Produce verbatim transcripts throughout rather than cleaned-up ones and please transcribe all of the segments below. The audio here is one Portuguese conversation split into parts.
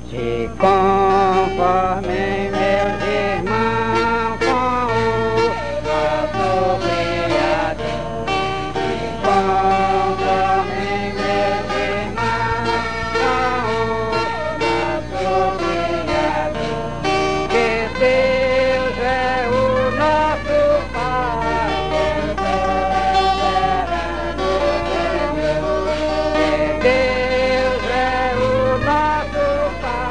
Se conformem meus irmãos com o nosso Criador. Se conformem meus irmãos com o nosso Criador. Que Deus é o nosso Pai, que Deus é o nosso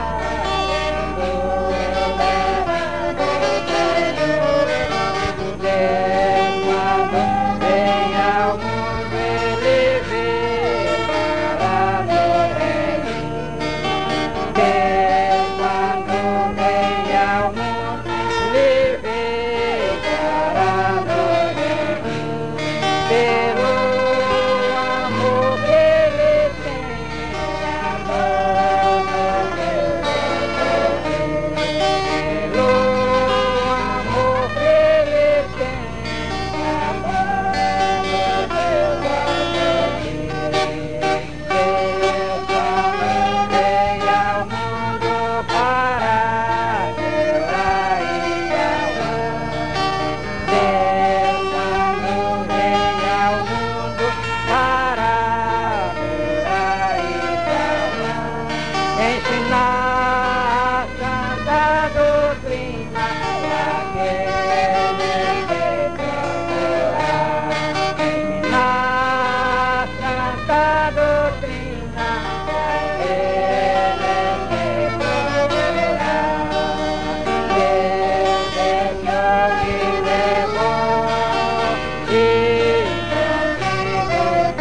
ensinar a santa doutrina daquele que procurará. Ensinar a santa doutrina daquele que procurará. Deus deixou que levou e consigo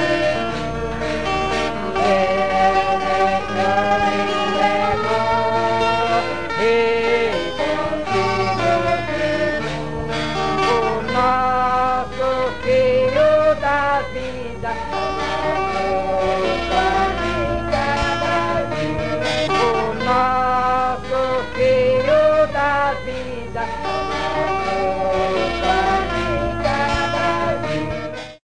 da vida, o nosso Filho da vida.